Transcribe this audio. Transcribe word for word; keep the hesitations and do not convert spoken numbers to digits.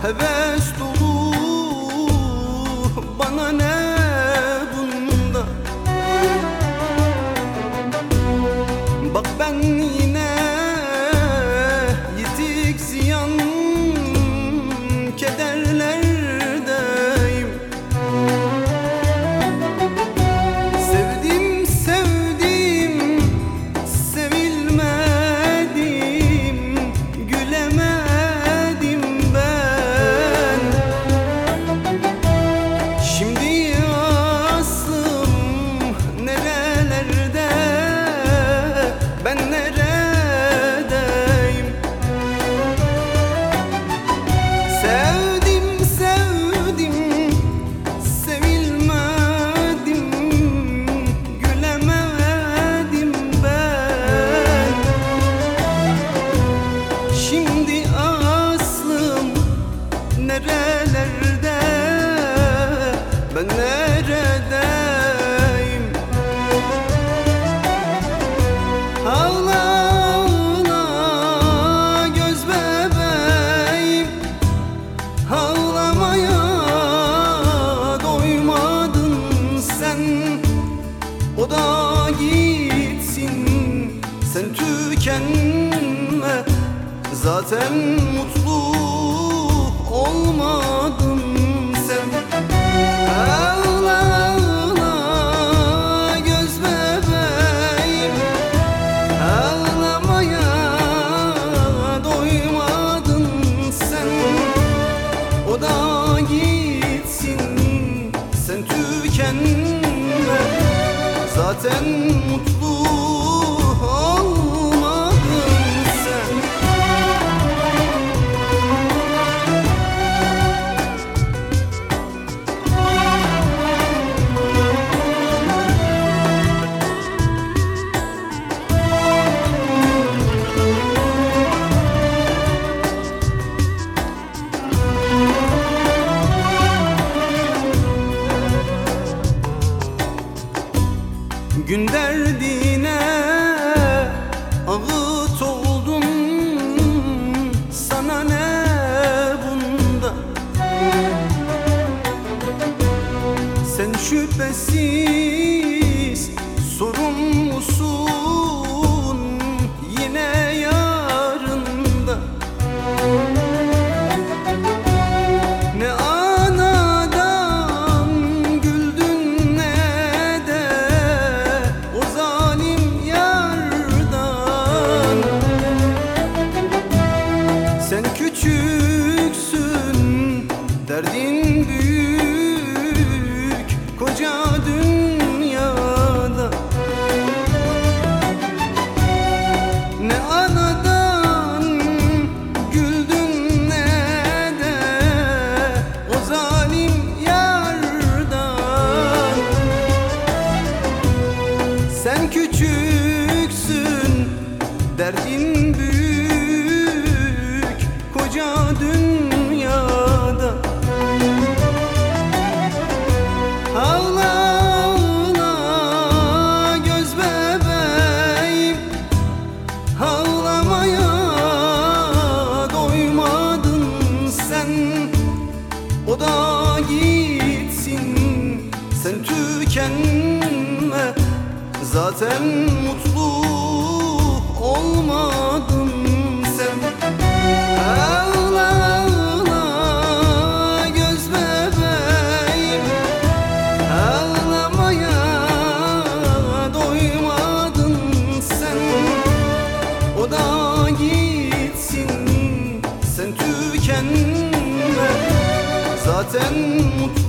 heves dolu, bana ne bunda? Bak ben yine yitik ziyan kederlerdeyim. Sevdim sevdim sevilmedim, gülemedim ben. Şimdi aslım nerelerde, ben neredeyim? Sevdim sevdim sevilmedim, gülemedim ben. Şimdi aslım nerelerde, ben neredeyim? Ağla ağla göz bebeğim, ağlamaya doymadın sen. O da gitsin, sen tükenme, zaten mutlu olmadın sen. Ağla ağla göz bebeğim, ağlamaya doymadın sen. O da gitsin, sen tükenme, zaten mutlu olmadın sen. Gün derdine ağıt oldum, sana ne bunda? Sen şüphesiz sorumlusun yine yarında. Ne anadan güldün ne de o zalim yardan. Sen küçüksün, derdin büyük koca dünyada. Ne anadan güldün ne de o zalim yardan. Sen küçüksün, derdin büyük koca dünyada. Ağla ağla göz bebeğim, ağlamaya doymadın sen. O da gitsin, sen tükenme, zaten mutlu olmadın sen. Ağla ağla göz bebeğim, ağlamaya doymadın sen. O da gitsin, sen tükenme, zaten mutlu